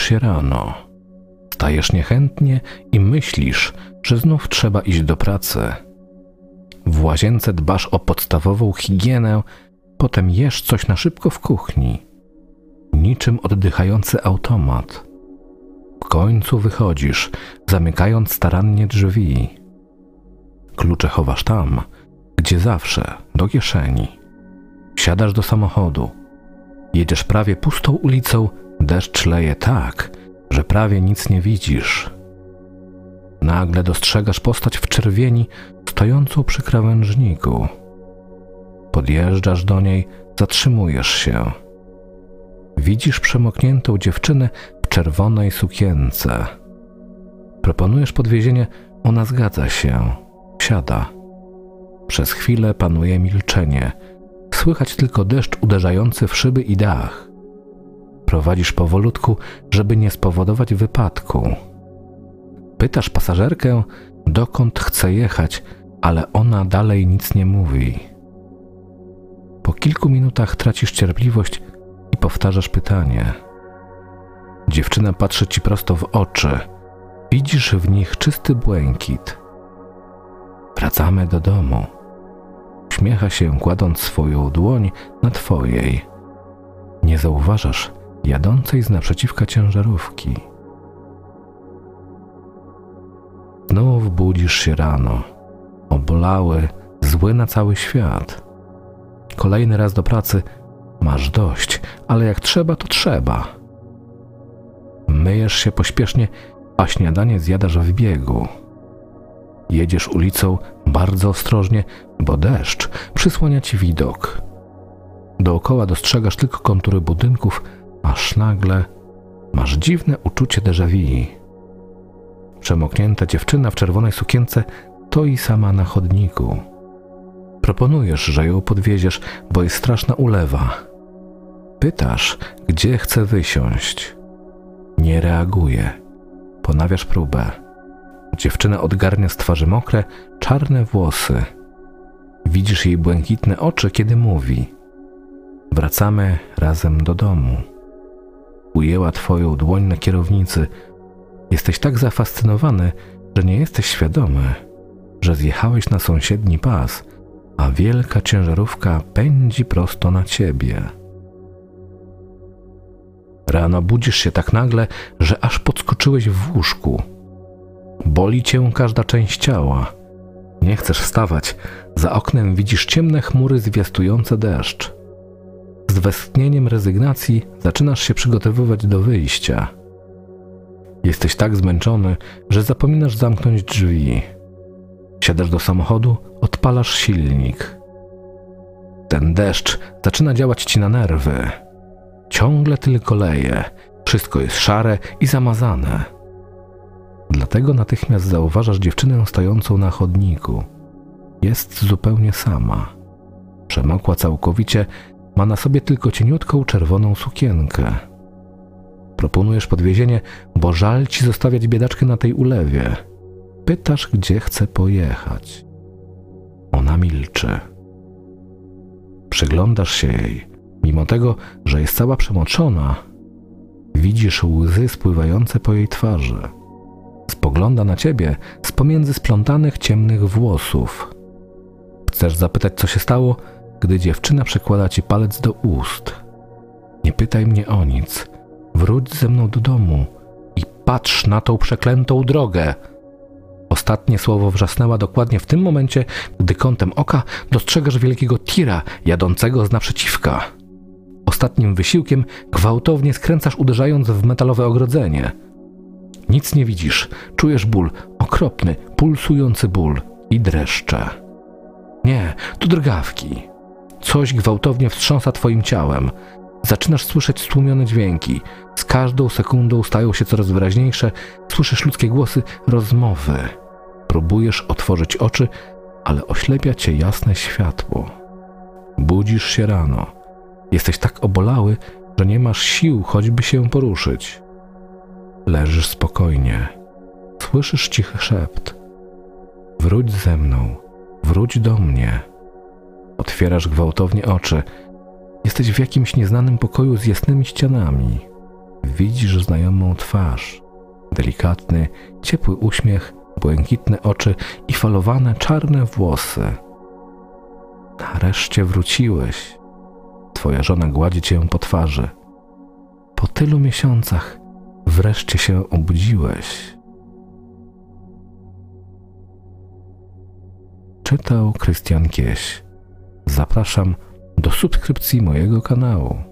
się rano. Wstajesz niechętnie i myślisz, że znów trzeba iść do pracy. W łazience dbasz o podstawową higienę, potem jesz coś na szybko w kuchni. Niczym oddychający automat. W końcu wychodzisz, zamykając starannie drzwi. Klucze chowasz tam, gdzie zawsze, do kieszeni. Wsiadasz do samochodu. Jedziesz prawie pustą ulicą, deszcz leje tak, że prawie nic nie widzisz. Nagle dostrzegasz postać w czerwieni, stojącą przy krawężniku. Podjeżdżasz do niej, zatrzymujesz się. Widzisz przemokniętą dziewczynę w czerwonej sukience. Proponujesz podwiezienie, ona zgadza się. Wsiada. Przez chwilę panuje milczenie. Słychać tylko deszcz uderzający w szyby i dach. Prowadzisz powolutku, żeby nie spowodować wypadku. Pytasz pasażerkę, dokąd chce jechać, ale ona dalej nic nie mówi. Po kilku minutach tracisz cierpliwość i powtarzasz pytanie. Dziewczyna patrzy ci prosto w oczy. Widzisz w nich czysty błękit. Wracamy do domu. Uśmiecha się, kładąc swoją dłoń na twojej. Nie zauważasz jadącej z naprzeciwka ciężarówki. Znów budzisz się rano. Obolały, zły na cały świat. Kolejny raz do pracy. Masz dość, ale jak trzeba, to trzeba. Myjesz się pośpiesznie, a śniadanie zjadasz w biegu. Jedziesz ulicą bardzo ostrożnie, bo deszcz przysłania ci widok. Dookoła dostrzegasz tylko kontury budynków, aż nagle masz dziwne uczucie déjà vu. Przemoknięta dziewczyna w czerwonej sukience stoi sama na chodniku. Proponujesz, że ją podwieziesz, bo jest straszna ulewa. Pytasz, gdzie chce wysiąść. Nie reaguje. Ponawiasz próbę. Dziewczyna odgarnia z twarzy mokre, czarne włosy. Widzisz jej błękitne oczy, kiedy mówi. Wracamy razem do domu. Ujęła twoją dłoń na kierownicy. Jesteś tak zafascynowany, że nie jesteś świadomy, że zjechałeś na sąsiedni pas, a wielka ciężarówka pędzi prosto na ciebie. Rano budzisz się tak nagle, że aż podskoczyłeś w łóżku. Boli cię każda część ciała. Nie chcesz wstawać. Za oknem widzisz ciemne chmury zwiastujące deszcz. Z westchnieniem rezygnacji zaczynasz się przygotowywać do wyjścia. Jesteś tak zmęczony, że zapominasz zamknąć drzwi. Siadasz do samochodu, odpalasz silnik. Ten deszcz zaczyna działać ci na nerwy. Ciągle tylko leje. Wszystko jest szare i zamazane. Dlatego natychmiast zauważasz dziewczynę stojącą na chodniku. Jest zupełnie sama. Przemokła całkowicie, ma na sobie tylko cieniutką czerwoną sukienkę. Proponujesz podwiezienie, bo żal ci zostawiać biedaczkę na tej ulewie. Pytasz, gdzie chce pojechać. Ona milczy. Przyglądasz się jej. Mimo tego, że jest cała przemoczona, widzisz łzy spływające po jej twarzy. Spogląda na ciebie z pomiędzy splątanych ciemnych włosów. Chcesz zapytać, co się stało, gdy dziewczyna przykłada ci palec do ust. Nie pytaj mnie o nic. Wróć ze mną do domu i patrz na tą przeklętą drogę. Ostatnie słowo wrzasnęła dokładnie w tym momencie, gdy kątem oka dostrzegasz wielkiego tira jadącego z naprzeciwka. Ostatnim wysiłkiem gwałtownie skręcasz, uderzając w metalowe ogrodzenie. Nic nie widzisz, czujesz ból, okropny, pulsujący ból i dreszcze. Nie, to drgawki. Coś gwałtownie wstrząsa twoim ciałem. Zaczynasz słyszeć stłumione dźwięki. Z każdą sekundą stają się coraz wyraźniejsze. Słyszysz ludzkie głosy, rozmowy. Próbujesz otworzyć oczy, ale oślepia cię jasne światło. Budzisz się rano. Jesteś tak obolały, że nie masz sił choćby się poruszyć. Leżysz spokojnie. Słyszysz cichy szept. Wróć ze mną. Wróć do mnie. Otwierasz gwałtownie oczy. Jesteś w jakimś nieznanym pokoju z jasnymi ścianami. Widzisz znajomą twarz, delikatny, ciepły uśmiech, błękitne oczy i falowane czarne włosy. Nareszcie wróciłeś. Twoja żona gładzi cię po twarzy. Po tylu miesiącach wreszcie się obudziłeś. Czytał Krystian Kieś. Zapraszam do subskrypcji mojego kanału.